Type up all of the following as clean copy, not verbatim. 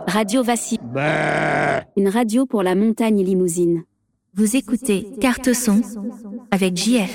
Radio Vassy. Une radio pour la montagne limousine. Vous écoutez Carte Son avec JF.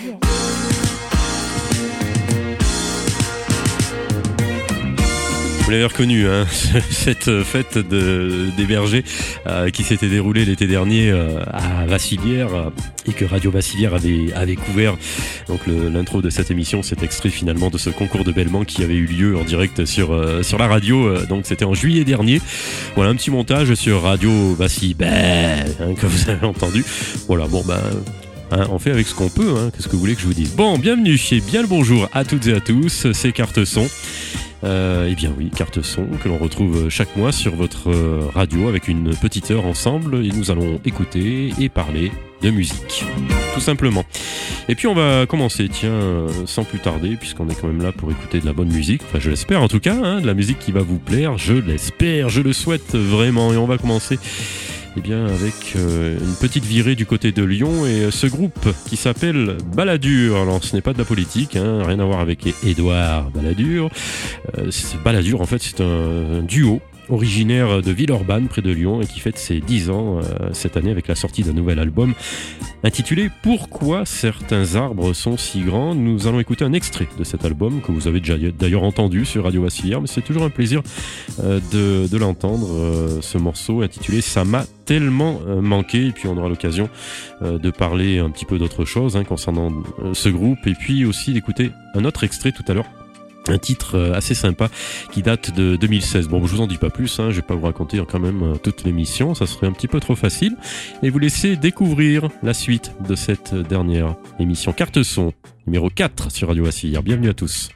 Vous l'avez reconnu, hein, cette fête des bergers qui s'était déroulée l'été dernier à Vassilières et que Radio Vassilières avait couvert. Donc l'intro de cette émission, c'est extrait finalement de ce concours de bêlement qui avait eu lieu en direct sur la radio. Donc c'était en juillet dernier. Voilà un petit montage sur Radio Vassilières, comme vous avez entendu. Voilà, bon on fait avec ce qu'on peut, hein. Qu'est-ce que vous voulez que je vous dise? Bon, bienvenue et bien le bonjour à toutes et à tous, c'est Carte Son. Eh bien oui, Carte Son que l'on retrouve chaque mois sur votre radio avec une petite heure ensemble et nous allons écouter et parler de musique, tout simplement. Et puis on va commencer, sans plus tarder, puisqu'on est quand même là pour écouter de la bonne musique, enfin je l'espère en tout cas, hein, de la musique qui va vous plaire, je l'espère, je le souhaite vraiment, et on va commencer avec une petite virée du côté de Lyon et ce groupe qui s'appelle Balladur. Alors ce n'est pas de la politique, hein, rien à voir avec Édouard Balladur. Balladur en fait c'est un duo originaire de Villeurbanne près de Lyon et qui fête ses 10 ans cette année avec la sortie d'un nouvel album intitulé « Pourquoi certains arbres sont si grands ». Nous allons écouter un extrait de cet album que vous avez déjà d'ailleurs entendu sur Radio Vassilières, mais c'est toujours un plaisir de l'entendre, ce morceau intitulé « Ça m'a tellement manqué ». Et puis on aura l'occasion de parler un petit peu d'autre chose concernant ce groupe et puis aussi d'écouter un autre extrait tout à l'heure. Un titre assez sympa qui date de 2016. Bon, je vous en dis pas plus, je vais pas vous raconter quand même toute l'émission, ça serait un petit peu trop facile. Et vous laisser découvrir la suite de cette dernière émission Carte Son, numéro 4 sur Radio Vassilières. Bienvenue à tous.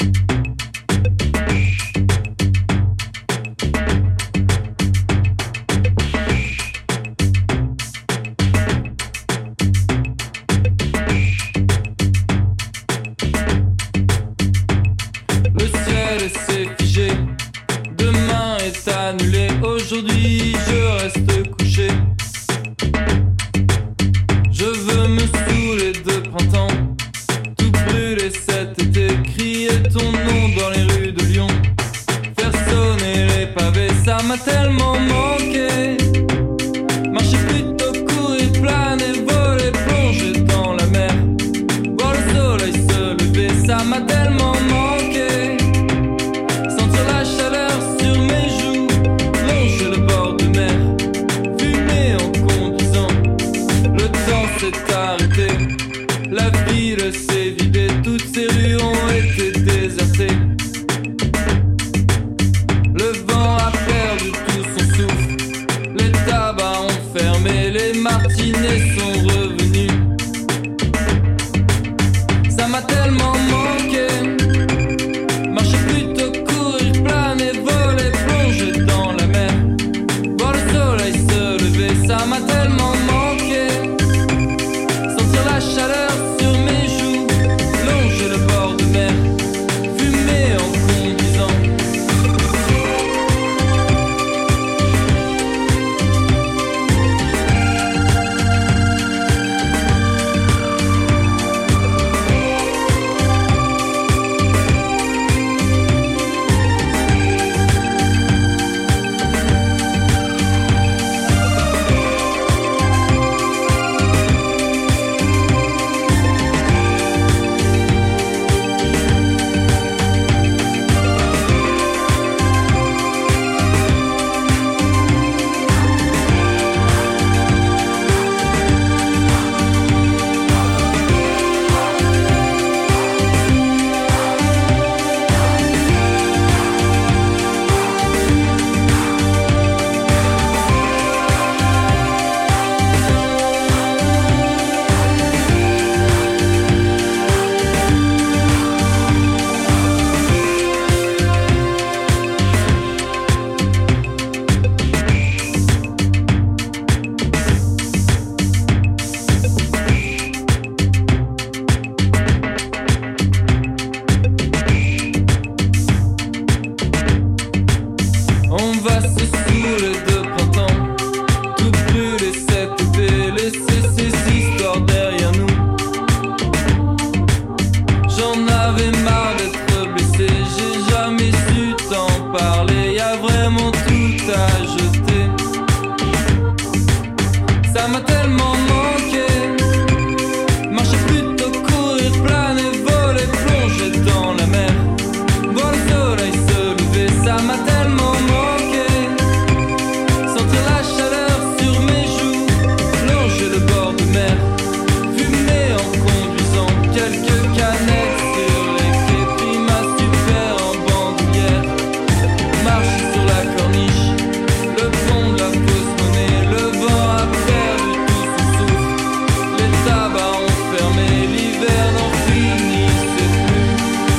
Aujourd'hui je reste couché. Je veux me saouler de printemps, tout brûler cet été, crier ton nom dans les rues de Lyon, faire sonner les pavés, ça m'a tellement manqué. Marcher plutôt, courir, planer, voler, plonger dans la mer, voir le soleil se lever, ça m'a tellement manqué. Sentir la chaleur sur mes joues, longer le bord de mer, fumer en conduisant. Le temps s'est arrêté, la ville s'est vidée, toutes ces rues ont été désertées. Le vent a perdu tout son souffle, les tabacs ont fermé, les martinets sont revenus. Ça m'a tellement manqué. Marcher plutôt, courir, planer, voler, plonger dans la mer, voir le soleil se lever, ça m'a tellement manqué. Sentir la chaleur sur mes joues, longer le bord de mer, fumer en conduisant. ça m'a tellement manqué. Marcher plutôt, courir, planer, voler, plonger dans la mer. Voir le soleil se lever, ça m'a tellement manqué. Sentir la chaleur sur mes joues, longer le bord de mer. Fumer en conduisant quelques canettes sur les quais, puis ma super en bandoulière. Marcher sur la corniche, le pont de la fausse monnaie, le vent a perdu tout son souffle. Les tabacs ont fermé, l'hiver n'en finissait plus.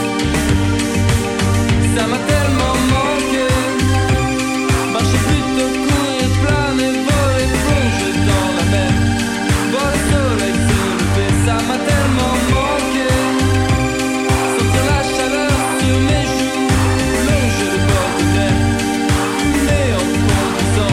Ça m'a tellement manqué. Marcher plutôt, courir, planer, voler, plonger dans la mer. Voir le soleil se lever, ça m'a tellement manqué. Sentir la chaleur sur mes joues, longer le bord de mer. Fumer en conduisant.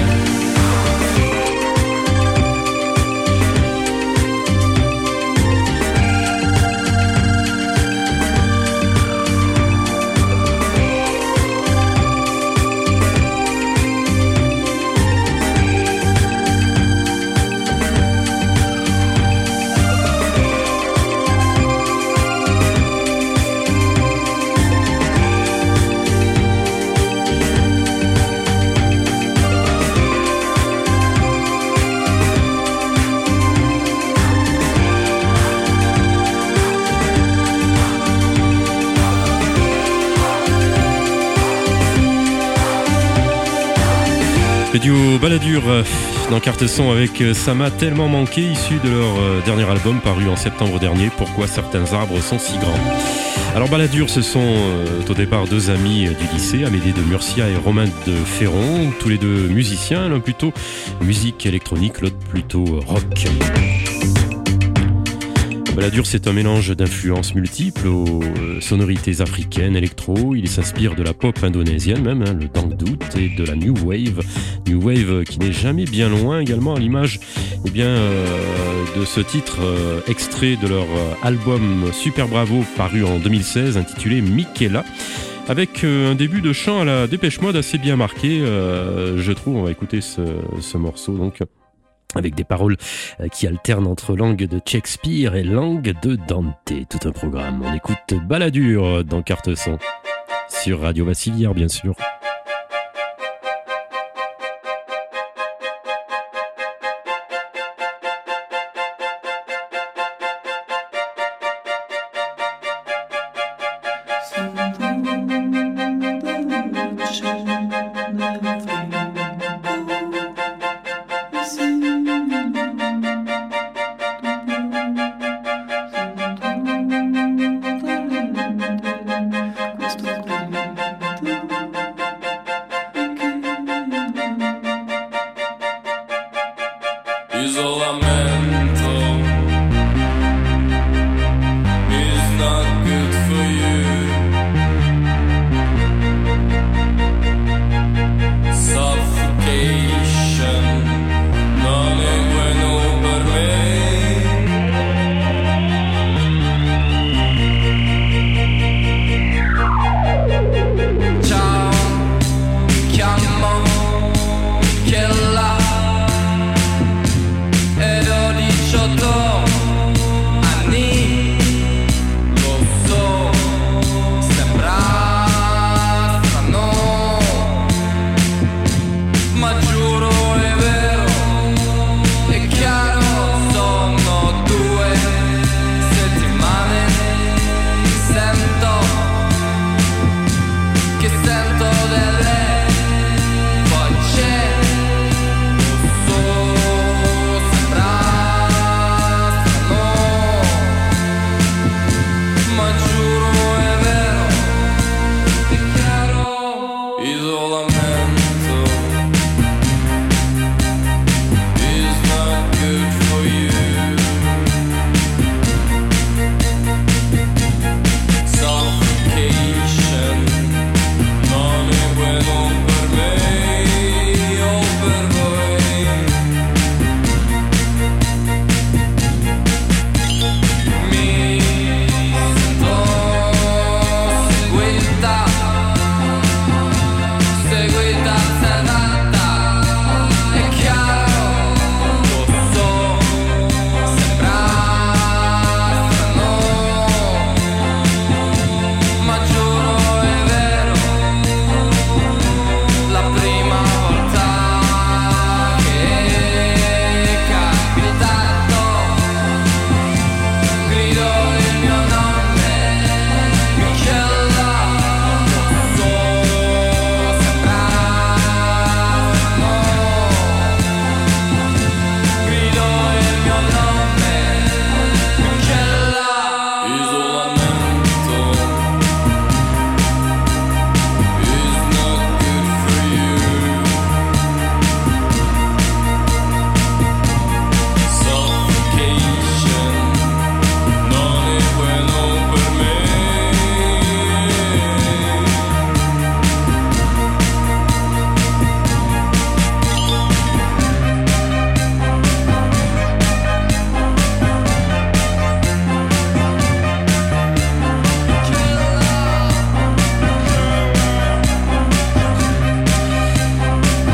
Du Balladur dans Carte Son avec Ça m'a tellement manqué, issu de leur dernier album paru en septembre dernier, Pourquoi certains arbres sont si grands. Alors Balladur, ce sont au départ deux amis du lycée, Amédée de Murcia et Romain de Ferron, tous les deux musiciens, l'un plutôt musique électronique, l'autre plutôt rock. Balladur, c'est un mélange d'influences multiples aux sonorités africaines, électro. Il s'inspire de la pop indonésienne même, le dangdut, et de la new wave qui n'est jamais bien loin également, à l'image de ce titre extrait de leur album Super Bravo paru en 2016 intitulé Michaela, avec un début de chant à la Dépêche Mode assez bien marqué, je trouve. On va écouter ce morceau donc, avec des paroles qui alternent entre langue de Shakespeare et langue de Dante. Tout un programme. On écoute Balladur dans Carte Son sur Radio Vassilière, bien sûr. Che là ed ho 18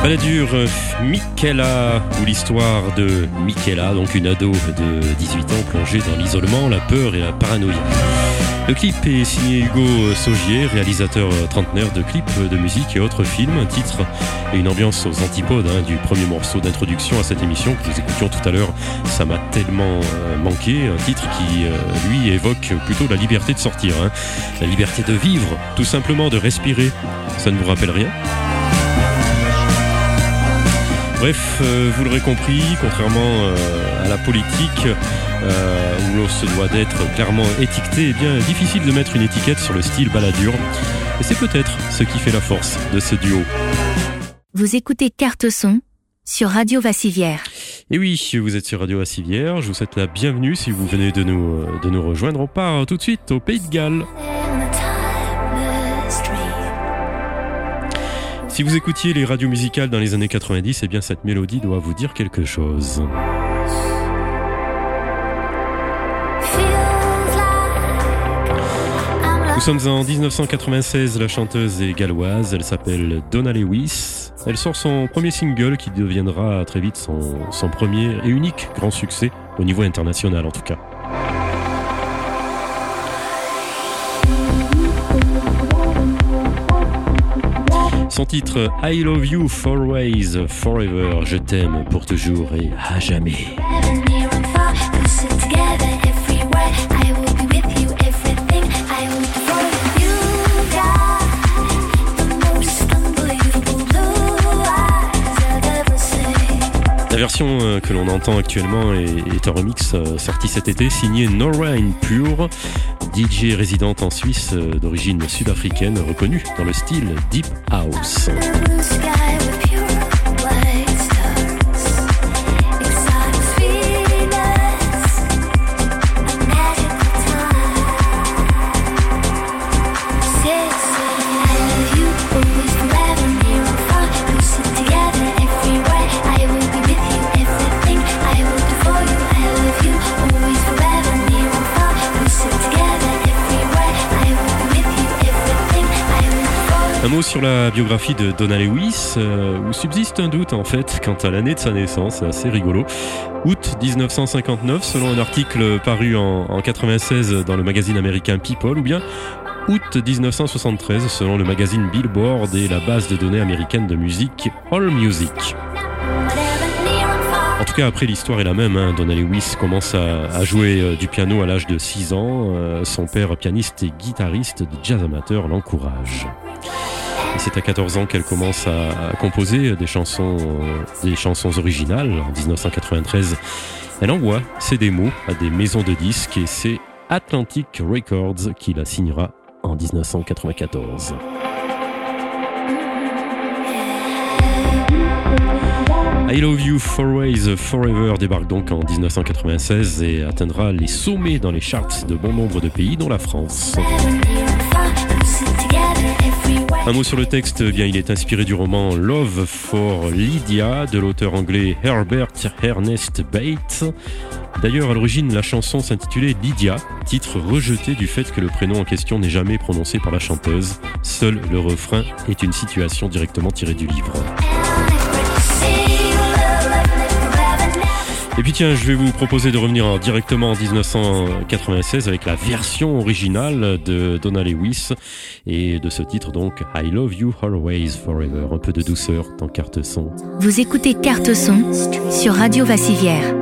Balladur Michaela, ou l'histoire de Michaela, donc une ado de 18 ans plongée dans l'isolement, la peur et la paranoïa. Le clip est signé Hugo Saugier, réalisateur trentenaire de clips de musique et autres films. Un titre et une ambiance aux antipodes du premier morceau d'introduction à cette émission que nous écoutions tout à l'heure. Ça m'a tellement manqué. Un titre qui, lui, évoque plutôt la liberté de sortir. La liberté de vivre, tout simplement de respirer. Ça ne vous rappelle rien ? Bref, vous l'aurez compris, contrairement à la politique, où l'on se doit d'être clairement étiqueté, eh bien difficile de mettre une étiquette sur le style Balladur. Et c'est peut-être ce qui fait la force de ce duo. Vous écoutez Carte Son sur Radio Vassivière. Et oui, vous êtes sur Radio Vassivière, je vous souhaite la bienvenue si vous venez de nous rejoindre. On part tout de suite au Pays de Galles. Si vous écoutiez les radios musicales dans les années 90, eh bien cette mélodie doit vous dire quelque chose. Nous sommes en 1996, la chanteuse est galloise, elle s'appelle Donna Lewis. Elle sort son premier single qui deviendra très vite son premier et unique grand succès au niveau international en tout cas. Son titre I Love You Always Forever, je t'aime pour toujours et à jamais. La version que l'on entend actuellement est un remix sorti cet été, signé Norrain Pure, DJ résidente en Suisse d'origine sud-africaine, reconnue dans le style Deep House. Un mot sur la biographie de Donna Lewis, où subsiste un doute en fait quant à l'année de sa naissance, c'est assez rigolo. Août 1959, selon un article paru en 96 dans le magazine américain People, ou bien août 1973, selon le magazine Billboard et la base de données américaine de musique AllMusic. En tout cas, après, l'histoire est la même. Donna Lewis commence à jouer du piano à l'âge de 6 ans. Son père, pianiste et guitariste de jazz amateur, l'encourage. Et c'est à 14 ans qu'elle commence à composer des chansons originales. En 1993, elle envoie ses démos à des maisons de disques et c'est Atlantic Records qui la signera en 1994. I Love You Always Forever débarque donc en 1996 et atteindra les sommets dans les charts de bon nombre de pays, dont la France. Un mot sur le texte, eh bien, il est inspiré du roman Love for Lydia de l'auteur anglais Herbert Ernest Bates. D'ailleurs, à l'origine, la chanson s'intitulait Lydia, titre rejeté du fait que le prénom en question n'est jamais prononcé par la chanteuse. Seul le refrain est une situation directement tirée du livre. Et puis tiens, je vais vous proposer de revenir directement en 1996 avec la version originale de Donna Lewis et de ce titre donc I Love You Always Forever. Un peu de douceur dans Carte Son. Vous écoutez Carte Son sur Radio Vassivière.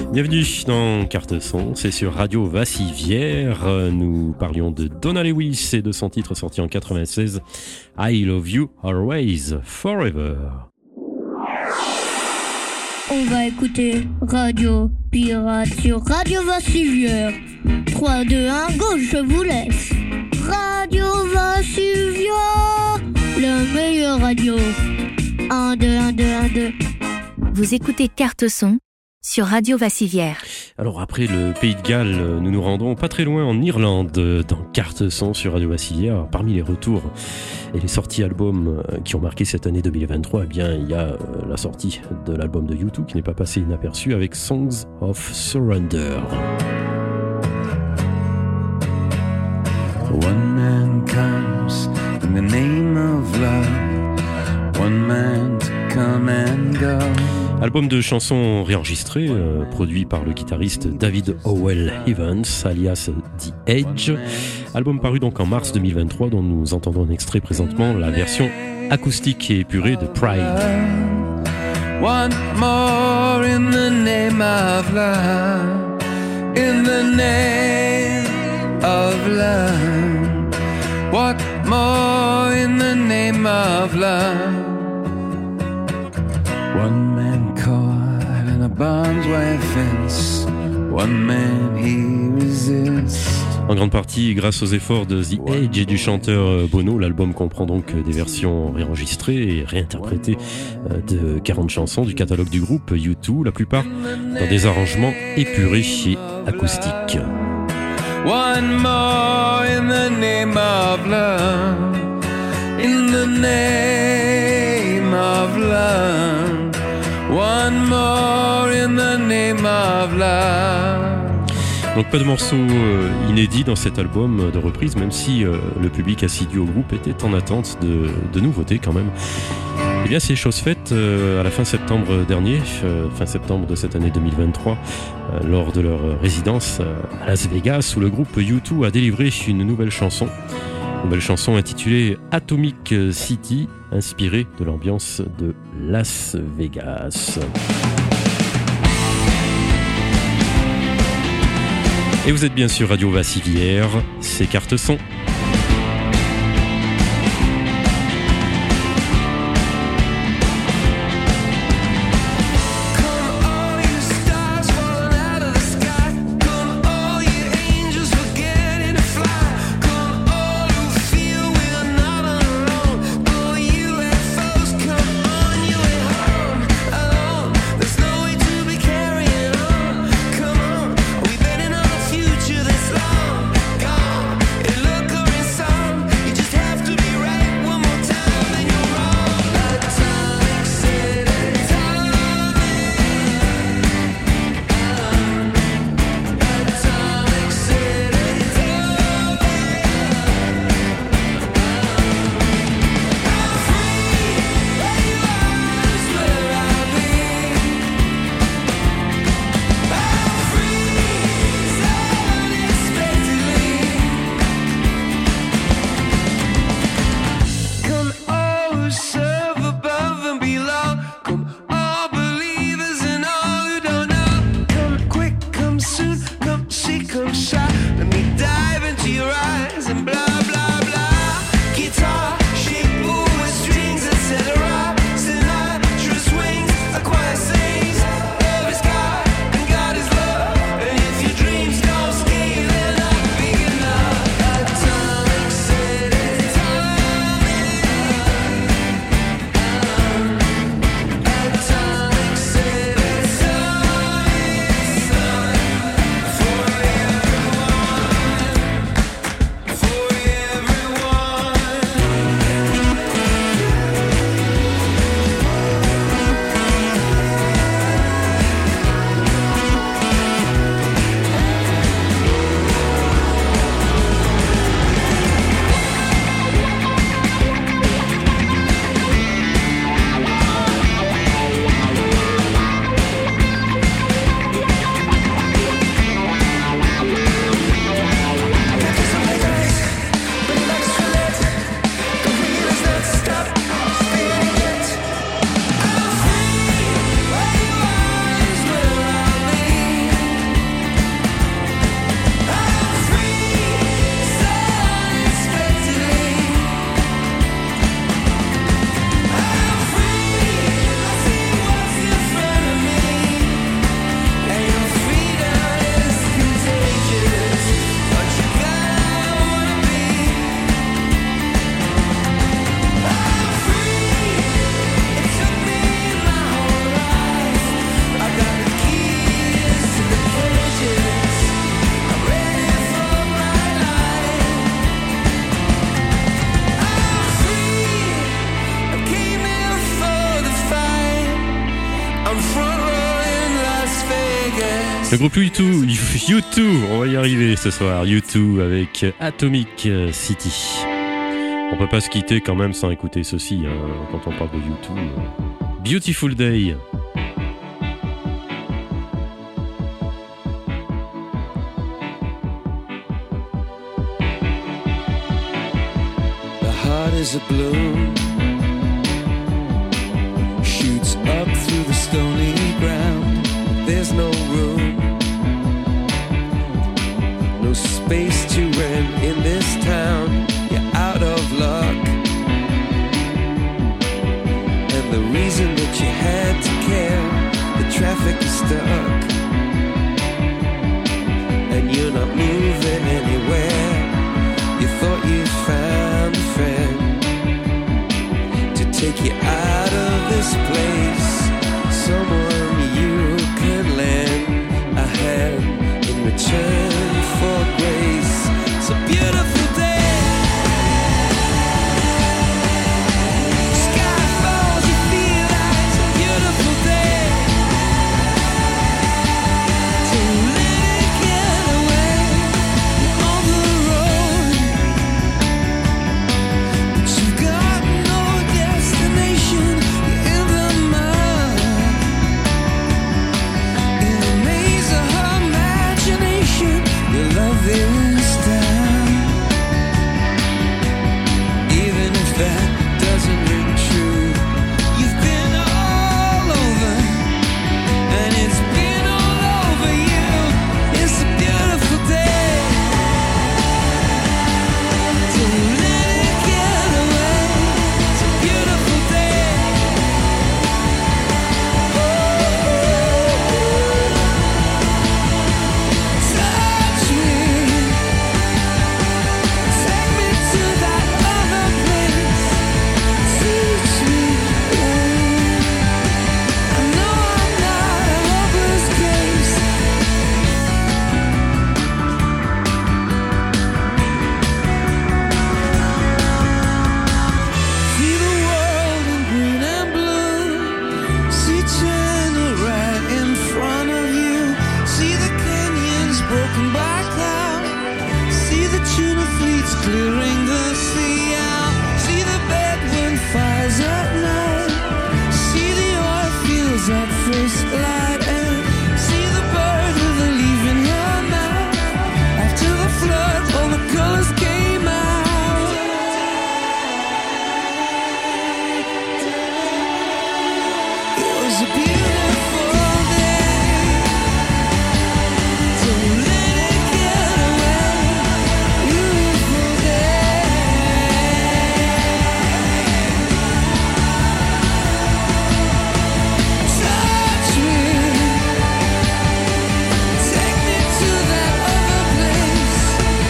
Bienvenue dans Carte Son, c'est sur Radio Vassivière. Nous parlions de Donna Lewis et de son titre sorti en 96, I Love You Always Forever. On va écouter Radio Pirate sur Radio Vassivière. 3, 2, 1, go, je vous laisse. Radio Vassivière, la meilleure radio. 1, 2, 1, 2, 1, 2. Vous écoutez Carte Son sur Radio Vassivière. Alors après le Pays de Galles, nous nous rendons pas très loin en Irlande dans Carte Son sur Radio Vassivière. Parmi les retours et les sorties albums qui ont marqué cette année 2023, eh bien il y a la sortie de l'album de U2 qui n'est pas passé inaperçu avec Songs of Surrender. One man comes in the name of love. One man to come and go. Album de chansons réenregistrées, produit par le guitariste David Howell Evans, alias The Edge. Album paru donc en mars 2023, dont nous entendons un extrait présentement, la version acoustique et épurée de Pride. One more in the name of love. In the name of love. What more in the name of love? One man caught in a barbed wire fence. One man he resists. En grande partie grâce aux efforts de The Edge et du chanteur Bono, l'album comprend donc des versions réenregistrées et réinterprétées de 40 chansons du catalogue du groupe U2, la plupart dans des arrangements épurés et acoustiques. One more in the name of love. In the name of love. One more in the name of love. Donc pas de morceaux inédits dans cet album de reprise, même si le public assidu au groupe était en attente de nouveautés quand même. Eh bien c'est chose faite à la fin septembre dernier, fin septembre de cette année 2023, lors de leur résidence à Las Vegas, où le groupe U2 a délivré une nouvelle chanson intitulée Atomic City, inspirée de l'ambiance de Las Vegas. Et vous êtes bien sûr Radio Vassivière, c'est Carte Son. Look Le groupe U2, on va y arriver ce soir. U2 avec Atomic City. On peut pas se quitter quand même sans écouter ceci quand on parle de U2. Beautiful Day. The heart is a bloom, shoots up through the stony ground. There's no room, no space to rent in this town. You're out of luck, and the reason that you had to care, the traffic is stuck, and you're not moving anywhere. You thought you found a friend to take you out of this place, someone you can lend a hand in return for grace. It's a beautiful day. Sky falls, you feel like it's a beautiful day. Don't let it get away. You're on the road, but you've got no destination. You're in the mud, in a maze of imagination. Your love is down, even if that doesn't ring true. You've been all over, and it's been all over you. It's a beautiful day. Don't let it get away. It's a beautiful day. Touch me, take me to that other place. Teach me, I know I'm not a hopeless case. See the world in green and blue. See China right in front of you. See the canyons broken by cloud. See the tuna fleets clearing the sea out. See the bedroom fires at night. See the oil fields at first light. And see the bird with a leaf in her mouth. After the flood, all the colors came out. It was a beautiful day. Don't let it get away. Beautiful day. Touch me, take me to that other place.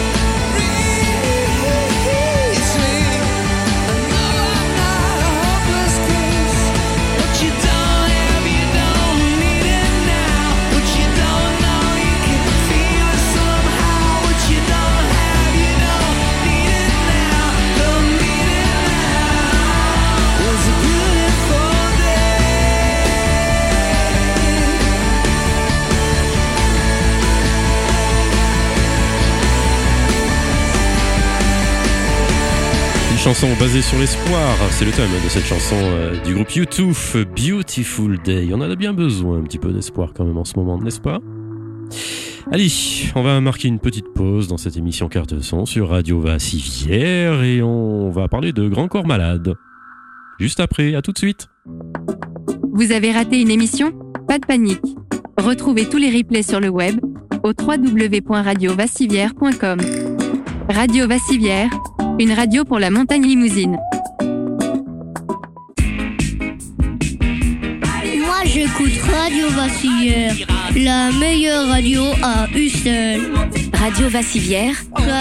Reach me, I know I'm not a hopeless case. What you don't have, you don't need it now. What you don't know, you can feel it somehow. What you don't have, you don't need it now. Don't need it now. It was a beautiful day. Une chanson basée sur l'espoir, c'est le thème de cette chanson du groupe U2, Beautiful Day. On en a bien besoin un petit peu d'espoir quand même en ce moment, n'est-ce pas? Allez, on va marquer une petite pause dans cette émission Carte Son sur Radio Vassivière et on va parler de Grand Corps Malade. Juste après, à tout de suite. Vous avez raté une émission? Pas de panique. Retrouvez tous les replays sur le web au www.radiovassivière.com. Radio Vassivière, une radio pour la montagne limousine. Moi j'écoute Radio Vassivière, la meilleure radio à Ussel. Radio Vassivière,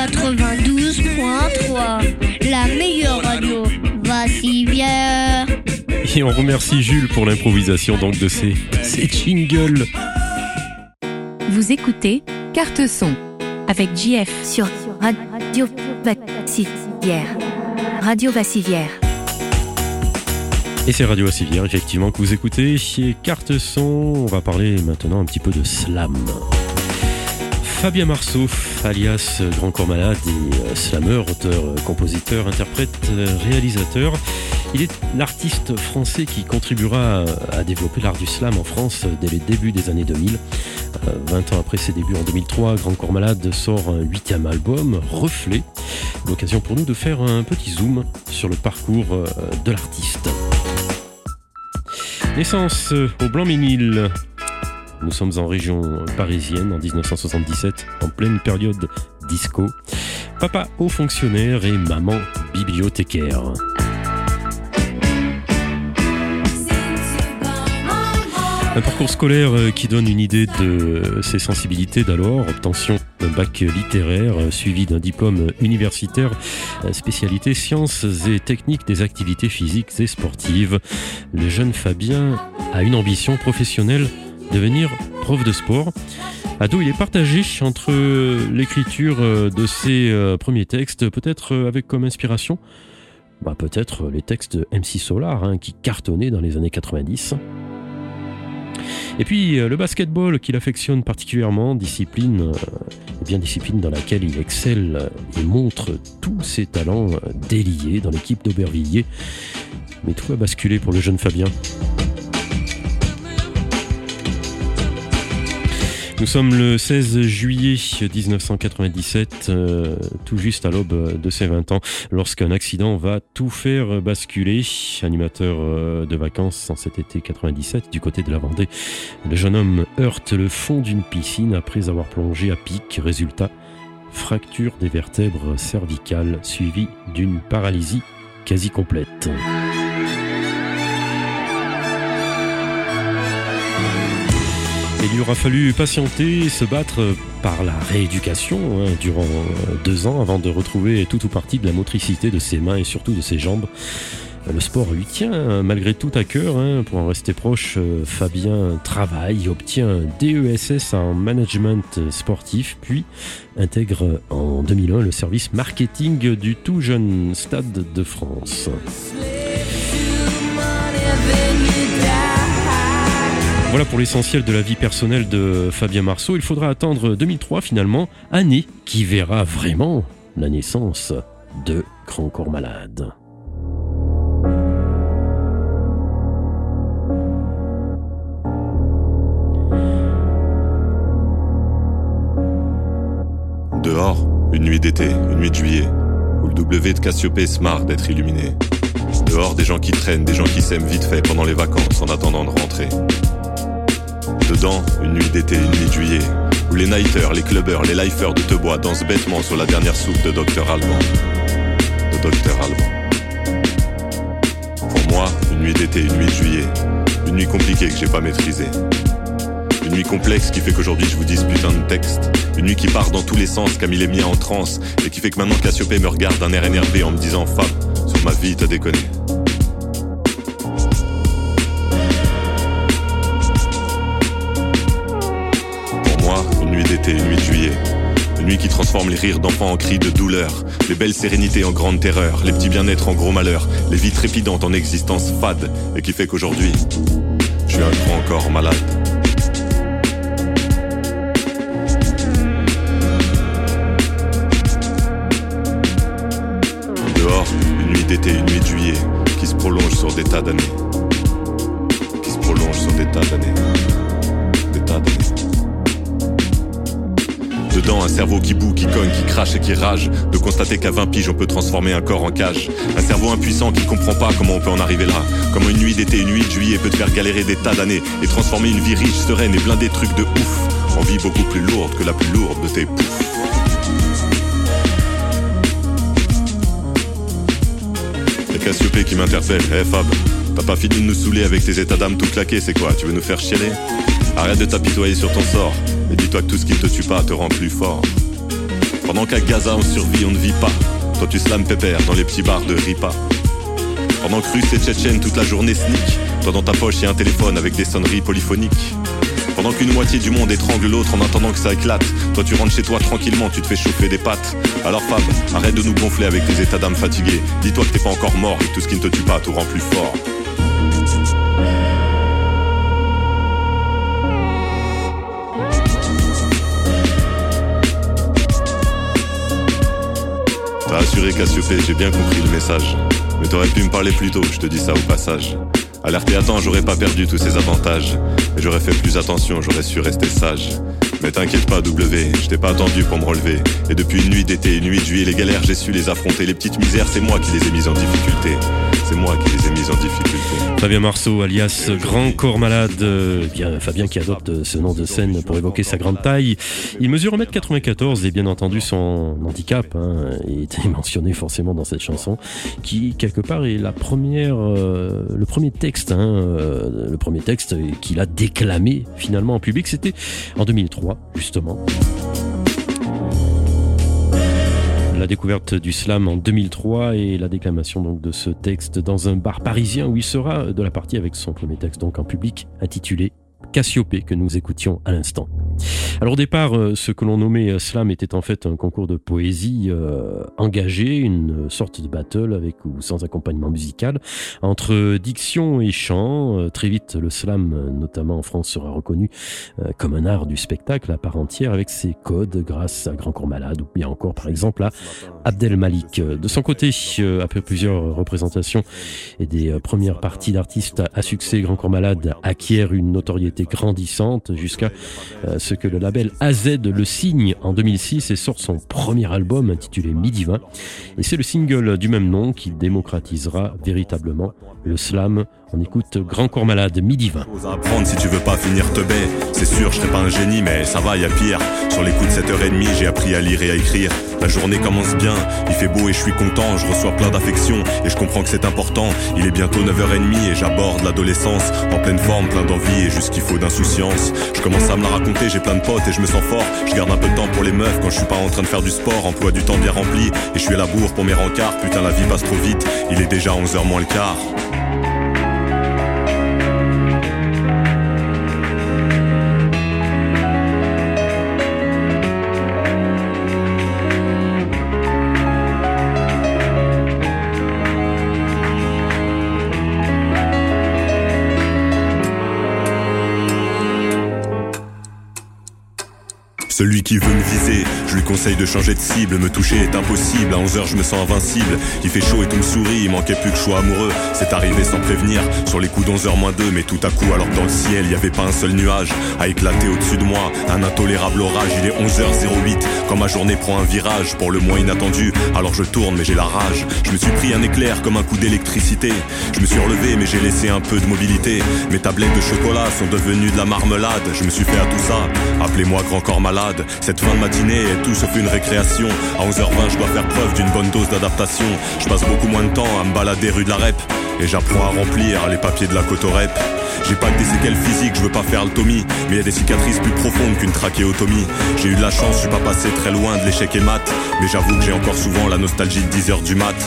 92.3, la meilleure radio Vassivière. Et on remercie Jules pour l'improvisation donc de ces jingles. vous écoutez Carte Son avec JF sur Radio Vassivière. Radio Vassivière. Et c'est Radio Vassivière, effectivement, que vous écoutez chez Carte Son. On va parler maintenant un petit peu de slam. Fabien Marceau, alias Grand Corps Malade, et slameur, auteur, compositeur, interprète, réalisateur. Il est l'artiste français qui contribuera à développer l'art du slam en France dès les débuts des années 2000. 20 ans après ses débuts en 2003, Grand Corps Malade sort un 8e album, Reflet. L'occasion pour nous de faire un petit zoom sur le parcours de l'artiste. Naissance au Blanc-Ménil. Nous sommes en région parisienne en 1977, en pleine période disco. Papa haut fonctionnaire et maman bibliothécaire. Un parcours scolaire qui donne une idée de ses sensibilités d'alors. Obtention d'un bac littéraire suivi d'un diplôme universitaire, spécialité sciences et techniques des activités physiques et sportives. Le jeune Fabien a une ambition professionnelle, devenir prof de sport. Ado, il est partagé entre l'écriture de ses premiers textes, peut-être avec comme inspiration, peut-être les textes de MC Solar, qui cartonnaient dans les années 90. Et puis le basketball qu'il affectionne particulièrement, discipline dans laquelle il excelle et montre tous ses talents déliés dans l'équipe d'Aubervilliers. Mais tout a basculé pour le jeune Fabien. Nous sommes le 16 juillet 1997, tout juste à l'aube de ses 20 ans, lorsqu'un accident va tout faire basculer. Animateur de vacances en cet été 97 du côté de la Vendée, le jeune homme heurte le fond d'une piscine après avoir plongé à pic. Résultat, fracture des vertèbres cervicales suivie d'une paralysie quasi complète. Il lui aura fallu patienter et se battre par la rééducation durant 2 ans avant de retrouver tout ou partie de la motricité de ses mains et surtout de ses jambes. Le sport lui tient malgré tout à cœur. Pour en rester proche, Fabien travaille, obtient un DESS en management sportif, puis intègre en 2001 le service marketing du tout jeune Stade de France. Voilà pour l'essentiel de la vie personnelle de Fabien Marceau. Il faudra attendre 2003 finalement, année qui verra vraiment la naissance de Grand Corps Malade. Dehors, une nuit d'été, une nuit de juillet, où le W de Cassiopée se marre d'être illuminé. Dehors, des gens qui traînent, des gens qui s'aiment vite fait pendant les vacances en attendant de rentrer. Dedans, une nuit d'été, une nuit de juillet, où les nighters, les clubbers, les lifers de Tebois dansent bêtement sur la dernière soupe de Dr Alban. Pour moi, une nuit d'été, une nuit de juillet, une nuit compliquée que j'ai pas maîtrisée. Une nuit complexe qui fait qu'aujourd'hui je vous dis ce putain de texte. Une nuit qui part dans tous les sens, qui a mis les miens en transe, et qui fait que maintenant Cassiopée me regarde d'un air énervé en me disant « Fab, sur ma vie t'as déconné ». D'été, une nuit de juillet, une nuit qui transforme les rires d'enfants en cris de douleur, les belles sérénités en grande terreur, les petits bien-être en gros malheur, les vies trépidantes en existence fade, et qui fait qu'aujourd'hui, je suis un grand corps malade. Dehors, une nuit d'été, une nuit de juillet, qui se prolonge sur des tas d'années. Dedans, un cerveau qui boue, qui cogne, qui crache et qui rage. De constater qu'à 20 piges, on peut transformer un corps en cage. Un cerveau impuissant qui comprend pas comment on peut en arriver là. Comment une nuit d'été, une nuit de juillet peut te faire galérer des tas d'années et transformer une vie riche, sereine et blindée de trucs de ouf en vie beaucoup plus lourde que la plus lourde de tes poufs. C'est Cassiopée qui m'interpelle. Fab, t'as pas fini de nous saouler avec tes états d'âme tout claqués, c'est quoi? Tu veux nous faire chialer? Arrête de t'apitoyer sur ton sort. Et dis-toi que tout ce qui ne te tue pas te rend plus fort. Pendant qu'à Gaza on survit, on ne vit pas. Toi tu slams pépère dans les petits bars de Ripa. Pendant que Russes et Tchétchènes toute la journée sneak. Toi dans ta poche y'a un téléphone avec des sonneries polyphoniques. Pendant qu'une moitié du monde étrangle l'autre en attendant que ça éclate. Toi tu rentres chez toi tranquillement, tu te fais chauffer des pattes. Alors Fab, arrête de nous gonfler avec tes états d'âme fatigués. Dis-toi que t'es pas encore mort et que tout ce qui ne te tue pas te rend plus fort. T'as assuré Cassiopée, j'ai bien compris le message. Mais t'aurais pu me parler plus tôt, je te dis ça au passage. Alerté à temps, j'aurais pas perdu tous ces avantages. Mais j'aurais fait plus attention, j'aurais su rester sage. Mais t'inquiète pas W, je t'ai pas attendu pour me relever. Et depuis une nuit d'été, une nuit de juillet, les galères j'ai su les affronter. Les petites misères, c'est moi qui les ai mises en difficulté. C'est moi qui les ai mises en difficulté. Fabien Marceau, alias Grand Corps Malade, Fabien qui adopte ce nom de scène pour évoquer sa grande taille. Il mesure 1m94 et bien entendu son handicap est mentionné forcément dans cette chanson qui quelque part est le premier texte qu'il a déclamé finalement en public. C'était en 2003 justement. La découverte du slam en 2003 et la déclamation donc de ce texte dans un bar parisien où il sera de la partie avec son premier texte donc en public intitulé Cassiopée que nous écoutions à l'instant. Alors au départ, ce que l'on nommait slam était en fait un concours de poésie engagé, une sorte de battle avec ou sans accompagnement musical entre diction et chant. Très vite, le slam, notamment en France, sera reconnu comme un art du spectacle à part entière avec ses codes grâce à Grand Corps Malade ou bien encore par exemple à Abdel Malik. De son côté, après plusieurs représentations et des premières parties d'artistes à succès, Grand Corps Malade acquiert une notoriété grandissante jusqu'à ce que le label AZ le signe en 2006 et sort son premier album intitulé Midi 20. Et c'est le single du même nom qui démocratisera véritablement le slam. On écoute Grand Corps Malade, Midi 20. À apprendre si tu veux pas finir te baie. C'est sûr, je serai pas un génie, mais ça va, y a pire. Sur les coups de 7h30, j'ai appris à lire et à écrire. La journée commence bien, il fait beau et je suis content. Je reçois plein d'affection et je comprends que c'est important. Il est bientôt 9h30 et j'aborde l'adolescence. En pleine forme, plein d'envie et juste qu'il faut d'insouciance. Je commence à me la raconter, j'ai plein de potes et je me sens fort. Je garde un peu de temps pour les meufs quand je suis pas en train de faire du sport. Emploi du temps bien rempli et je suis à la bourre pour mes rencarts. Putain, la vie passe trop vite, il est déjà 11h moins le quart. Celui qui veut me viser, je lui conseille de changer de cible. Me toucher est impossible, à 11h je me sens invincible. Il fait chaud et tout me sourit, il manquait plus que je sois amoureux. C'est arrivé sans prévenir, sur les coups d'11h moins 2. Mais tout à coup alors que dans le ciel y avait pas un seul nuage à éclater au-dessus de moi, un intolérable orage. Il est 11h08, quand ma journée prend un virage pour le moins inattendu. Alors je tourne mais j'ai la rage, je me suis pris un éclair comme un coup d'électricité. Je me suis relevé mais j'ai laissé un peu de mobilité. Mes tablettes de chocolat sont devenues de la marmelade. Je me suis fait à tout ça, appelez-moi Grand Corps Malade. Cette fin de matinée est tout sauf une récréation. À 11h20 je dois faire preuve d'une bonne dose d'adaptation. Je passe beaucoup moins de temps à me balader rue de la Rep et j'apprends à remplir les papiers de la Cotorep. J'ai pas que des séquelles physiques, je veux pas faire le Tommy, mais y a des cicatrices plus profondes qu'une trachéotomie. J'ai eu de la chance, je suis pas passé très loin de l'échec et mat, mais j'avoue que j'ai encore souvent la nostalgie de 10h du mat.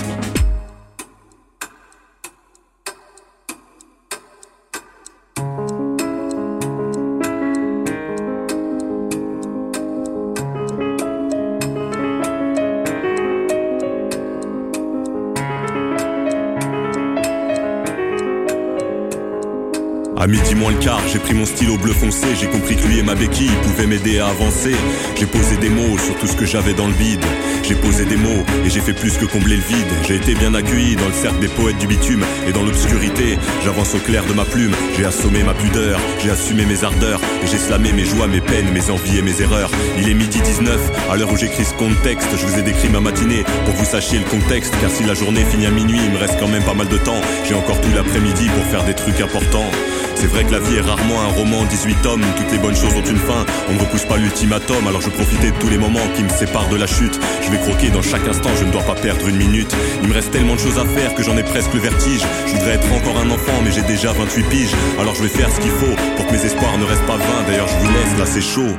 À midi moins le quart, j'ai pris mon stylo bleu foncé. J'ai compris que lui et ma béquille pouvaient m'aider à avancer. J'ai posé des mots sur tout ce que j'avais dans le bide. J'ai posé des mots et j'ai fait plus que combler le vide. J'ai été bien accueilli dans le cercle des poètes du bitume. Et dans l'obscurité, j'avance au clair de ma plume. J'ai assommé ma pudeur, j'ai assumé mes ardeurs. Et j'ai slamé mes joies, mes peines, mes envies et mes erreurs. Il est midi 19, à l'heure où j'écris ce contexte. Je vous ai décrit ma matinée pour que vous sachiez le contexte. Car si la journée finit à minuit, il me reste quand même pas mal de temps. J'ai encore tout l'après-midi pour faire des trucs importants. C'est vrai que la vie est rarement un roman, 18 tomes. Toutes les bonnes choses ont une fin, on ne repousse pas l'ultimatum. Alors je profitais de tous les moments qui me séparent de la chute. Je vais croquer dans chaque instant, je ne dois pas perdre une minute. Il me reste tellement de choses à faire que j'en ai presque le vertige. Je voudrais être encore un enfant mais j'ai déjà 28 piges. Alors je vais faire ce qu'il faut pour que mes espoirs ne restent pas vains. D'ailleurs je vous laisse, là c'est chaud.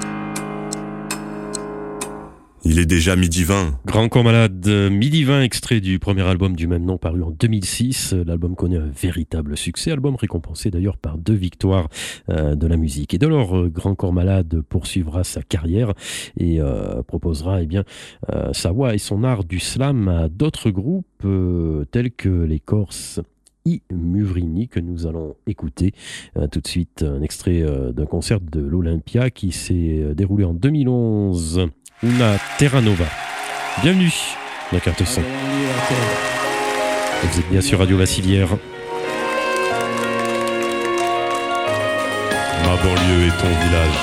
Il est déjà midi 20. Grand Corps Malade, Midi 20, extrait du premier album du même nom paru en 2006. L'album connaît un véritable succès, album récompensé d'ailleurs par 2 victoires de la musique. Et de lors, Grand Corps Malade poursuivra sa carrière et proposera sa voix et son art du slam à d'autres groupes tels que les Corses I. Muvrini que nous allons écouter tout de suite. Un extrait d'un concert de l'Olympia qui s'est déroulé en 2011. Una Terra Nova. Bienvenue dans Carte Son. Vous êtes bien sur Radio Vassilière. Ma banlieue est ton village.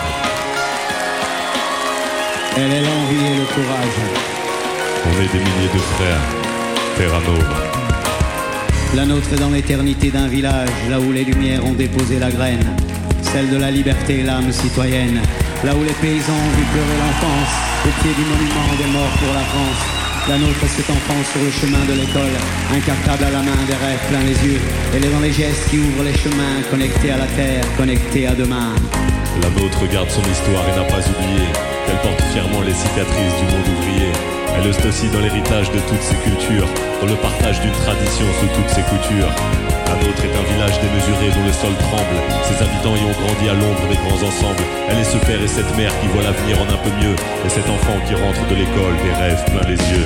Elle est l'envie et le courage. On est des milliers de frères. Terra Nova. La nôtre est dans l'éternité d'un village, là où les lumières ont déposé la graine, celle de la liberté et l'âme citoyenne, là où les paysans ont vu pleurer l'enfance, au pied du monument des morts pour la France. La nôtre est cet enfant sur le chemin de l'école, incartable à la main, des rêves plein les yeux. Elle est dans les gestes qui ouvrent les chemins, connectés à la terre, connectés à demain. La nôtre garde son histoire et n'a pas oublié qu'elle porte fièrement les cicatrices du monde ouvrier. Elle reste aussi dans l'héritage de toutes ces cultures, dans le partage d'une tradition sous toutes ses coutures. La nôtre est un village démesuré dont le sol tremble. Ses habitants y ont grandi à l'ombre des grands ensembles. Elle est ce père et cette mère qui voient l'avenir en un peu mieux, et cet enfant qui rentre de l'école, des rêves plein les yeux.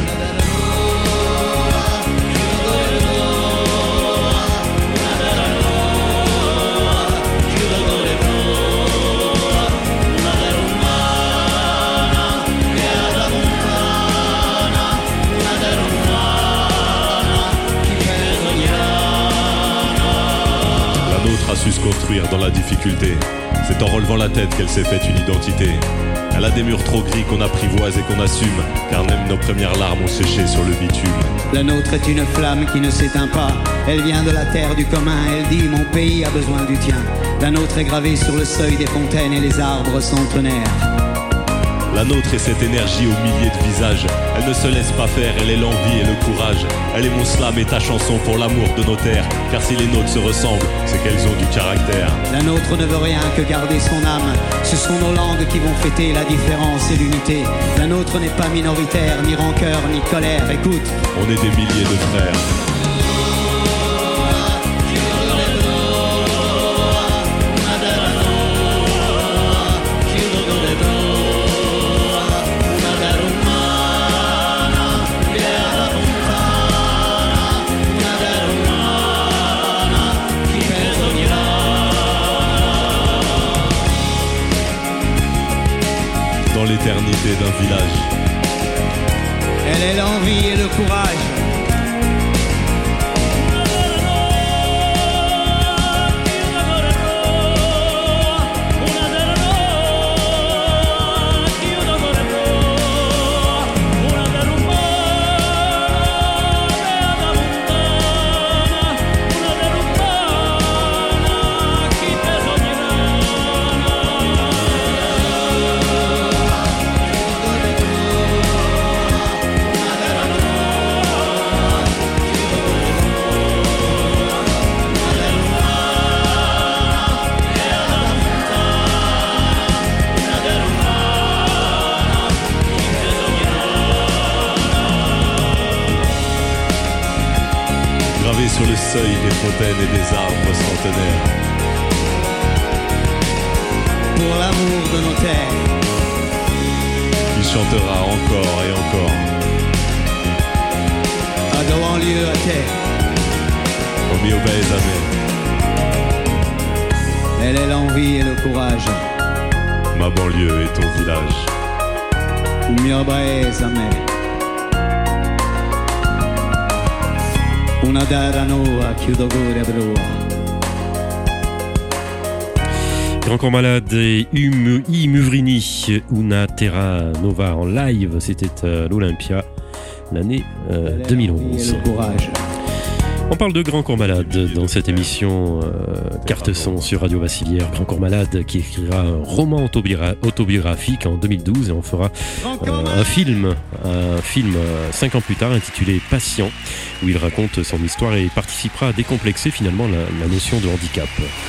A su se construire dans la difficulté. C'est en relevant la tête qu'elle s'est faite une identité. Elle a des murs trop gris qu'on apprivoise et qu'on assume, car même nos premières larmes ont séché sur le bitume. La nôtre est une flamme qui ne s'éteint pas. Elle vient de la terre du commun. Elle dit mon pays a besoin du tien. La nôtre est gravée sur le seuil des fontaines et les arbres centenaires. La nôtre est cette énergie aux milliers de visages. Elle ne se laisse pas faire, elle est l'envie et le courage. Elle est mon slam et ta chanson pour l'amour de nos terres. Car si les nôtres se ressemblent, c'est qu'elles ont du caractère. La nôtre ne veut rien que garder son âme. Ce sont nos langues qui vont fêter la différence et l'unité. La nôtre n'est pas minoritaire, ni rancœur, ni colère. Écoute, on est des milliers de frères. L'éternité d'un village. Elle est l'envie et le courage. Sur le seuil des fontaines et des arbres centenaires. Pour l'amour de nos terres. Il chantera encore et encore. À lieu à terre. Au mio paesame. Elle est l'envie et le courage. Ma banlieue est ton village. Il mio paesame. Una terra nuova, chiudo cuore brua. Grand Corps Malade et I. Muvrini, Una Terra Nova en live, c'était à l'Olympia l'année 2011. On parle de Grand Corps Malade dans cette émission Carte Son sur Radio Vassilière. Grand Corps Malade qui écrira un roman autobiographique en 2012 et on fera un film 5 ans plus tard intitulé Patient, où il raconte son histoire et participera à décomplexer finalement la notion de handicap.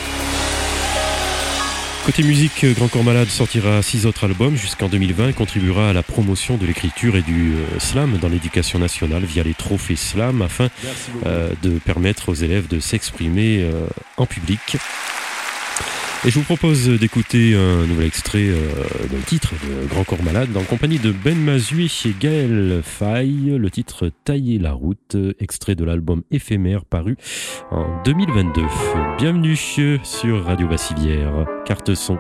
Côté musique, Grand Corps Malade sortira 6 autres albums jusqu'en 2020 et contribuera à la promotion de l'écriture et du slam dans l'éducation nationale via les trophées slam afin de permettre aux élèves de s'exprimer en public. Et je vous propose d'écouter un nouvel extrait d'un titre de Grand Corps Malade en compagnie de Ben Mazué chez Gaël Faye, le titre Tailler la route, extrait de l'album éphémère paru en 2022. Bienvenue sur Radio Vassivière, carte son.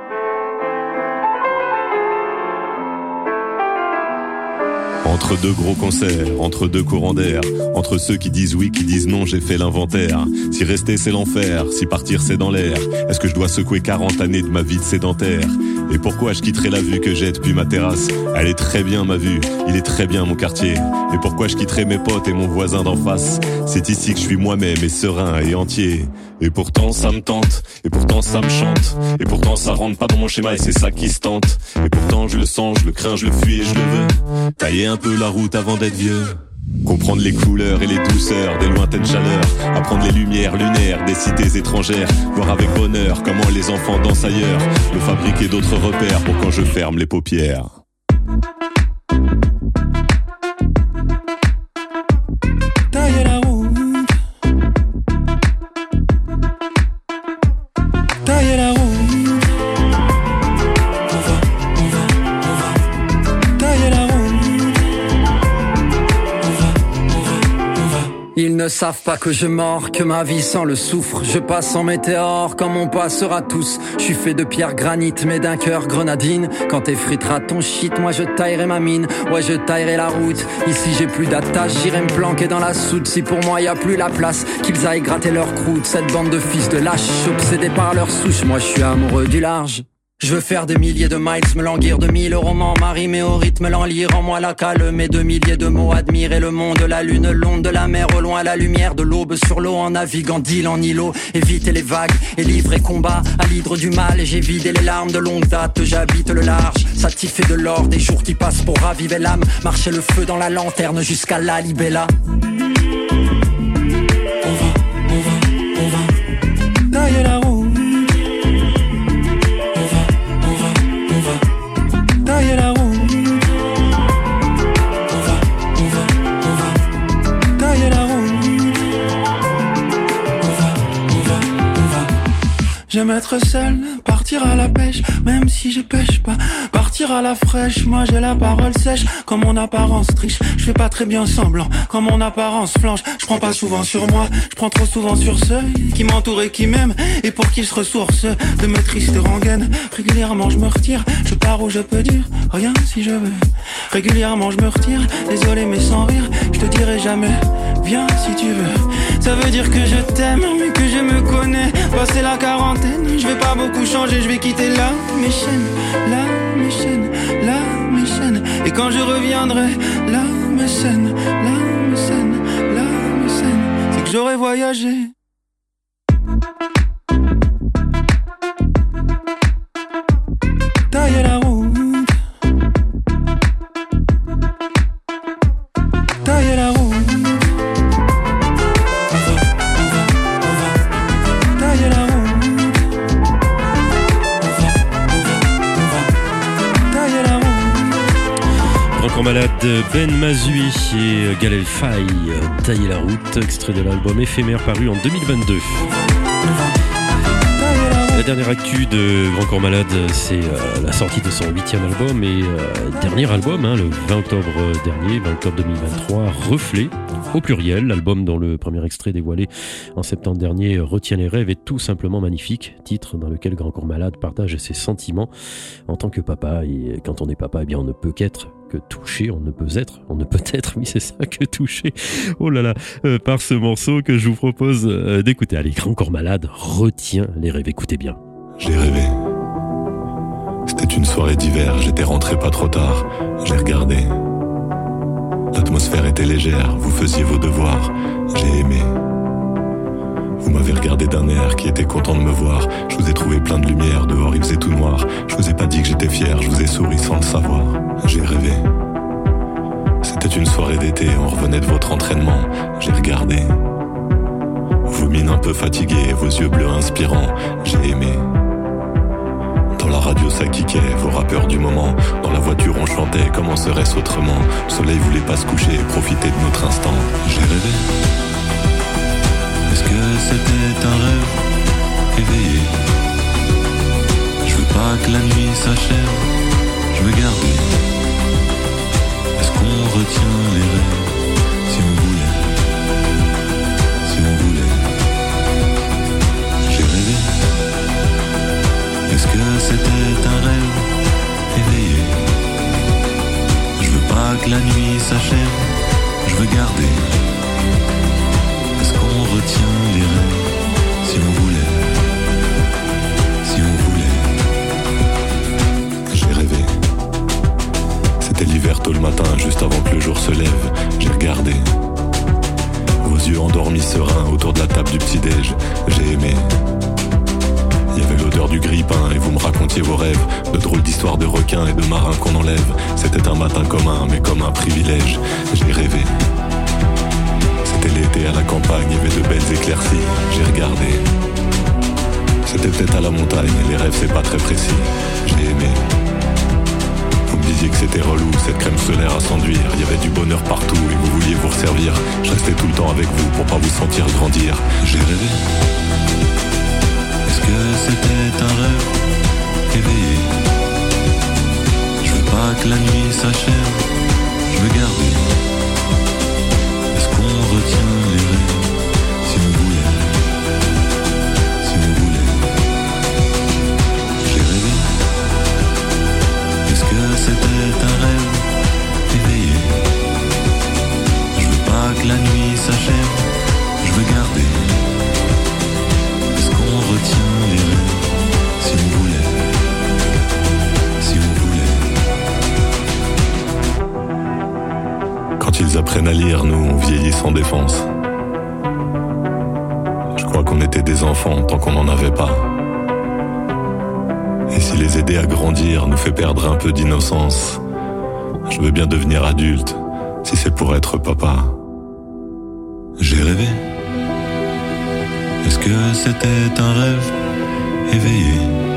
Entre deux gros concerts, entre deux courants d'air, entre ceux qui disent oui, qui disent non, j'ai fait l'inventaire. Si rester c'est l'enfer, si partir c'est dans l'air, est-ce que je dois secouer 40 années de ma vie de sédentaire? Et pourquoi je quitterai la vue que j'ai depuis ma terrasse? Elle est très bien ma vue, il est très bien mon quartier. Et pourquoi je quitterai mes potes et mon voisin d'en face? C'est ici que je suis moi-même et serein et entier. Et pourtant ça me tente, et pourtant ça me chante, et pourtant ça rentre pas dans mon schéma et c'est ça qui se tente. Et pourtant je le sens, je le crains, je le fuis et je le veux. Tailler un peu la route avant d'être vieux. Comprendre les couleurs et les douceurs des lointaines chaleurs, apprendre les lumières lunaires des cités étrangères, voir avec bonheur comment les enfants dansent ailleurs, me fabriquer d'autres repères pour quand je ferme les paupières. Tailler la route, tailler la route. Ils ne savent pas que je mords, que ma vie sans le soufre. Je passe en météore comme on passera tous. Je suis fait de pierre granit mais d'un cœur grenadine. Quand t'effriteras ton shit, moi je taillerai ma mine. Ouais, je taillerai la route. Ici j'ai plus d'attache, j'irai me planquer dans la soude. Si pour moi y a plus la place, qu'ils aillent gratter leur croûte. Cette bande de fils de lâches, obsédés par leur souche. Moi je suis amoureux du large. Je veux faire des milliers de miles, me languir de 1000 romans, m'arrimer au rythme, l'enlire en moi la calme et de milliers de mots, admirer le monde, la lune, l'onde de la mer, au loin la lumière de l'aube sur l'eau, en naviguant d'île en îlot, éviter les vagues et livrer combat à l'hydre du mal, et j'ai vidé les larmes de longue date, j'habite le large, satisfait de l'or, des jours qui passent pour raviver l'âme, marcher le feu dans la lanterne jusqu'à la libella. On va tailler la route. Tailler la route. Tailler la route. J'aime être seul, partir à la pêche, même si je pêche pas. Partir à la fraîche, moi j'ai la parole sèche, comme mon apparence triche. Je fais pas très bien semblant, comme mon apparence flanche. Je prends pas souvent sur moi, je prends trop souvent sur ceux qui m'entourent et qui m'aiment, et pour qu'ils se ressourcent de mes tristes rengaines. Régulièrement je me retire, je pars où je peux dire rien si je veux. Régulièrement je me retire, désolé mais sans rire, je te dirai jamais, viens si tu veux. Ça veut dire que je t'aime, mais que je me connais. Passé la quarantaine, je vais pas beaucoup changer, je vais quitter là mes chaînes, là mes chaînes, là mes chaînes. Et quand je reviendrai, là mes scènes, là mes scènes, là mes scènes, c'est que j'aurais voyagé. Tailler la route. Tailler la route. Tailler la route. Tailler la route. Grand Corps Malade, Ben Mazué et Gaël Faye, Tailler la route, extrait de l'album éphémère paru en 2022. La dernière actu de Grand Corps Malade, c'est la sortie de son 8e album et dernier album, le 20 octobre dernier, 20 octobre 2023, Reflet, au pluriel. L'album dont le premier extrait dévoilé en septembre dernier, Retiens les rêves, est tout simplement magnifique. Titre dans lequel Grand Corps Malade partage ses sentiments en tant que papa. Et quand on est papa, eh bien on ne peut qu'être que touché, on ne peut être, oui c'est ça, que touché, oh là là, par ce morceau que je vous propose d'écouter. Allez, Grand Corps Malade, Retiens les rêves, écoutez bien. J'ai rêvé. C'était une soirée d'hiver, j'étais rentré pas trop tard, j'ai regardé. L'atmosphère était légère, vous faisiez vos devoirs, j'ai aimé. Vous m'avez regardé d'un air qui était content de me voir. Je vous ai trouvé plein de lumière, dehors il faisait tout noir. Je vous ai pas dit que j'étais fier, je vous ai souri sans le savoir. J'ai rêvé. C'était une soirée d'été, on revenait de votre entraînement. J'ai regardé. Vos mines un peu fatiguées, vos yeux bleus inspirants. J'ai aimé. Dans la radio ça kickait, vos rappeurs du moment. Dans la voiture on chantait, comment serait-ce autrement? Le soleil voulait pas se coucher, profiter de notre instant. J'ai rêvé. Est-ce que c'était un rêve éveillé? pas que la nuit s'achève, je veux garder. Est-ce qu'on retient les rêves? Si on voulait, si on voulait. J'ai rêvé. Est-ce que c'était un rêve éveillé? Je veux pas que la nuit s'achève, je veux garder. Est-ce qu'on retient les rêves? Si on voulait, si on voulait. J'ai rêvé. C'était l'hiver tôt le matin, juste avant que le jour se lève. J'ai regardé. Vos yeux endormis sereins autour de la table du petit-déj. J'ai aimé. Il y avait l'odeur du grille-pain et vous me racontiez vos rêves. De drôles d'histoires de requins et de marins qu'on enlève. C'était un matin commun, mais comme un privilège. J'ai rêvé. C'était l'été à la campagne, il y avait de belles éclaircies. J'ai regardé. C'était peut-être à la montagne, les rêves c'est pas très précis. J'ai aimé. Vous me disiez que c'était relou, cette crème solaire à s'enduire. Il y avait du bonheur partout et vous vouliez vous resservir. Je restais tout le temps avec vous pour pas vous sentir grandir. J'ai rêvé. Est-ce que c'était un rêve éveillé? Je veux pas que la nuit s'achève, je veux garder. Est-ce qu'on retient les rêves? Si on voulait, si on voulait. J'ai rêvé. Est-ce que c'était un rêve éveillé? Je veux pas que la nuit s'achève, je veux garder. Est-ce qu'on retient les rêves? Si on voulait, si on voulait. Quand ils apprennent à lire, nous on vieillit sans défense. Je crois qu'on était des enfants tant qu'on n'en avait pas. Et si les aider à grandir nous fait perdre un peu d'innocence, je veux bien devenir adulte si c'est pour être papa. J'ai rêvé. Est-ce que c'était un rêve éveillé?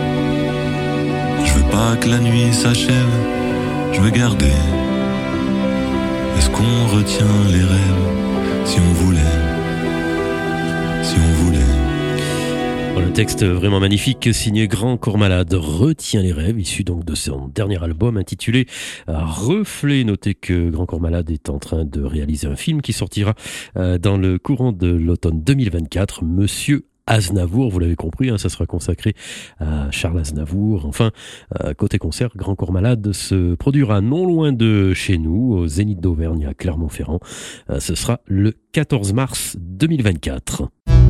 Je veux pas que la nuit s'achève, je veux garder. Est-ce qu'on retient les rêves? Si on voulait, si on voulait. Le texte vraiment magnifique signé Grand Corps Malade, Retiens les rêves, issu donc de son dernier album intitulé Reflet. Notez que Grand Corps Malade est en train de réaliser un film qui sortira dans le courant de l'automne 2024, Monsieur Aznavour, vous l'avez compris, ça sera consacré à Charles Aznavour. Enfin, côté concert, Grand Corps Malade se produira non loin de chez nous, au Zénith d'Auvergne à Clermont-Ferrand. Ce sera le 14 mars 2024.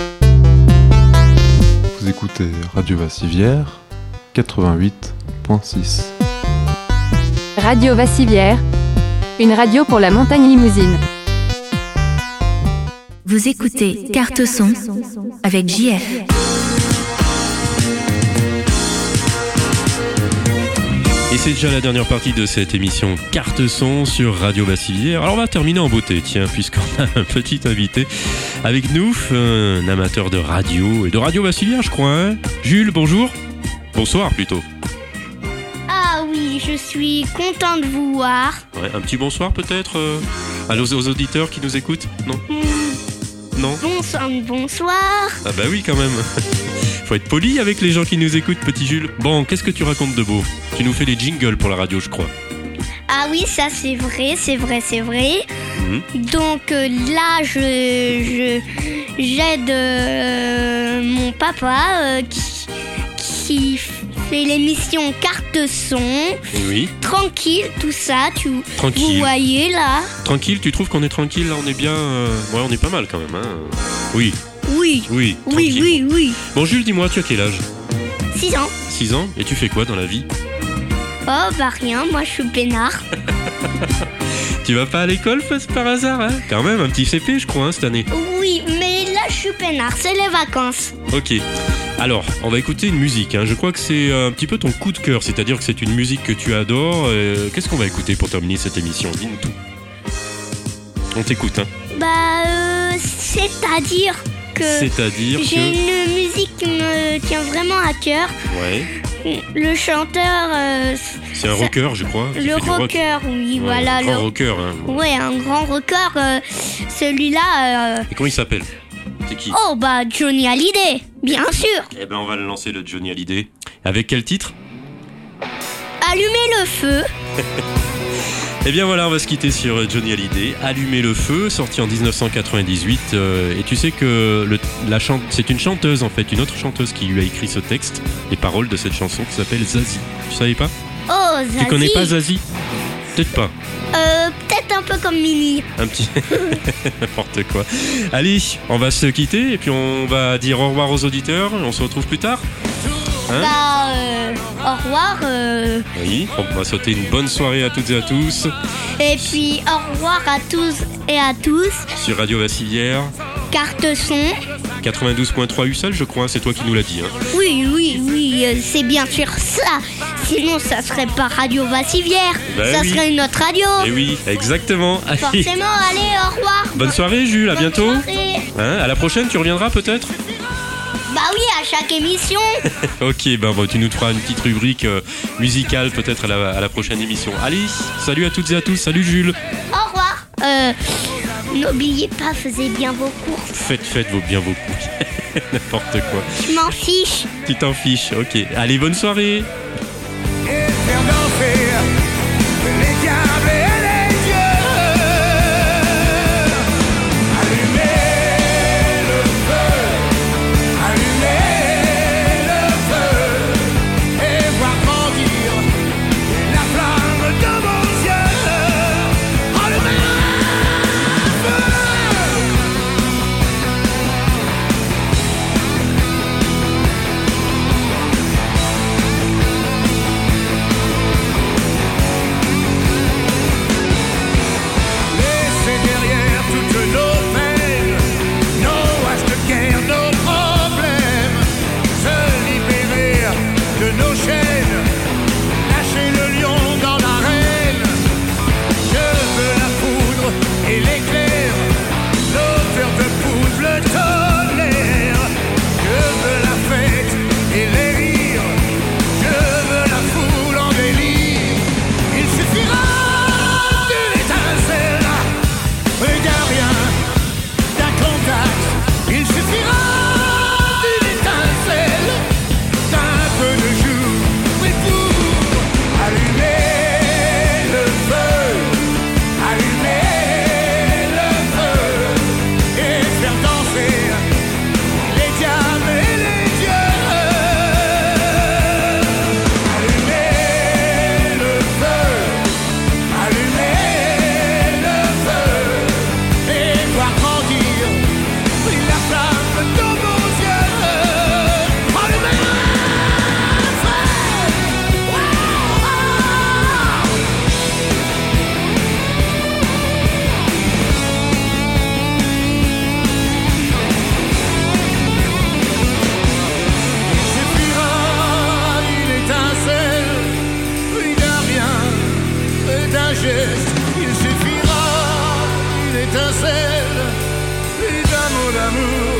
Vous écoutez Radio Vassivière 88.6. Radio Vassivière, une radio pour la montagne limousin. Vous écoutez Carte Son avec JF. Et c'est déjà la dernière partie de cette émission Carte Son sur Radio Vassivière. Alors on va terminer en beauté, tiens, puisqu'on a un petit invité avec nous, un amateur de radio et de Radio Vassivière, je crois, hein. Jules, bonjour. Bonsoir plutôt. Ah oui, je suis content de vous voir. Ouais, un petit bonsoir peut-être aux auditeurs qui nous écoutent, non? Non. Bonsoir. Ah bah oui quand même. Faut être poli avec les gens qui nous écoutent, petit Jules. Bon, qu'est-ce que tu racontes de beau? Tu nous fais des jingles pour la radio, je crois. Ah oui, ça c'est vrai. Donc là, j'aide mon papa qui fait l'émission Carte Son. Oui. Tranquille, tout ça. Tranquille. Vous voyez là. Tranquille, tu trouves qu'on est tranquille là? On est bien. Ouais, on est pas mal quand même. Hein. Oui. Oui. Bon, Jules, dis-moi, tu as quel âge? 6 ans. 6 ans? Et tu fais quoi dans la vie? Oh, bah rien, moi je suis peinard. Tu vas pas à l'école par hasard, hein? Quand même, un petit CP, je crois, hein, cette année. Oui, mais là je suis peinard, c'est les vacances. Ok. Alors, on va écouter une musique, hein. Je crois que c'est un petit peu ton coup de cœur, c'est-à-dire que c'est une musique que tu adores. Qu'est-ce qu'on va écouter pour terminer cette émission? Dis-nous tout. On t'écoute, hein. C'est-à-dire que j'ai une musique qui me tient vraiment à cœur. Ouais. Le chanteur... c'est un rocker, je crois. Le rocker, oui, ouais, voilà. Un grand rocker, hein. Ouais, un grand rocker. Celui-là... Et comment il s'appelle? C'est qui? Oh, bah, Johnny Hallyday, bien sûr. Eh ben, on va le lancer, le Johnny Hallyday. Avec quel titre? Allumez le feu. Et bien voilà, on va se quitter sur Johnny Hallyday, Allumer le feu, sorti en 1998. Et tu sais que c'est une chanteuse en fait, une autre chanteuse qui lui a écrit ce texte, les paroles de cette chanson qui s'appelle Zazie. Tu savais pas ? Oh, Zazie. Tu connais pas Zazie ? Peut-être pas. Peut-être un peu comme Mimi. Un petit... N'importe quoi. Allez, on va se quitter et puis on va dire au revoir aux auditeurs. On se retrouve plus tard. Hein ? Au revoir. Oui, on va souhaiter une bonne soirée à toutes et à tous. Et puis au revoir à tous et à tous. Sur Radio Vassivière. Carte son. 92.3 USAL, je crois, c'est toi qui nous l'as dit. Hein. Oui, c'est bien sûr ça. Sinon, ça serait pas Radio Vassivière. Ça serait une autre radio. Et oui, exactement. Forcément, allez, au revoir. Bonne soirée, Jules, à bientôt. Soirée. À la prochaine, tu reviendras peut-être ? Bah oui, à chaque émission. Ok, tu nous feras une petite rubrique musicale peut-être à la prochaine émission. Allez, salut à toutes et à tous. Salut Jules. Au revoir. N'oubliez pas, faisez bien vos courses. Faites bien vos courses. N'importe quoi. Je m'en fiche. Tu t'en fiches, ok. Allez, bonne soirée. Et faire danser les diables et les dieux. Allumez le feu et voir grandir la flamme de vos yeux. Allumez le feu. Laissez derrière toutes nos peines, nos haches de guerre, nos problèmes, se libérer de nos chaînes, lâcher le lion dans l'arène. Je veux la poudre et l'éclair, l'odeur de poudre, le tonnerre. Je veux la fête et les rires, je veux la foule en délire. Il suffira d'une étincelle et d'un rien, d'un contact. Il suffira d'une étincelle, d'un peu de jour, oui, pour allumer le feu et faire danser les diables et les dieux. Allumer le feu et voir grandir la flamme de vos yeux. Allumer le feu. Il suffira d'une étincelle, oui, d'un rien, d'un geste. Il suffira d'une étincelle, oui, d'un mot d'amour.